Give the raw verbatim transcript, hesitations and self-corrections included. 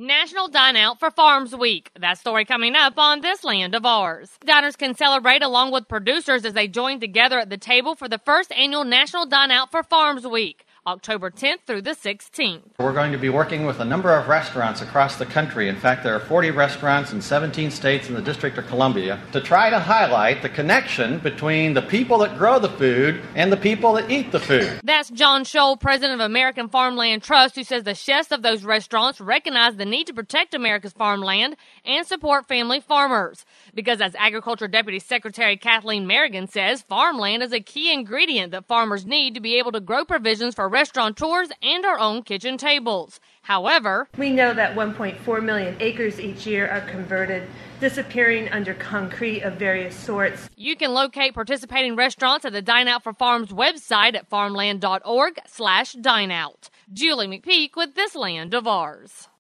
National Dine Out for Farms Week. That story coming up on This Land of Ours. Diners can celebrate along with producers as they join together at the table for the first annual National Dine Out for Farms Week, October tenth through the sixteenth. We're going to be working with a number of restaurants across the country. In fact, there are forty restaurants in seventeen states in the District of Columbia to try to highlight the connection between the people that grow the food and the people that eat the food. That's John Scholl, president of American Farmland Trust, who says the chefs of those restaurants recognize the need to protect America's farmland and support family farmers. Because as Agriculture Deputy Secretary Kathleen Merrigan says, farmland is a key ingredient that farmers need to be able to grow provisions for restaurateurs and our own kitchen tables. However, we know that one point four million acres each year are converted, disappearing under concrete of various sorts. You can locate participating restaurants at the Dine Out for Farms website at farmland dot org slash dine out. Julie McPeak with This Land of Ours.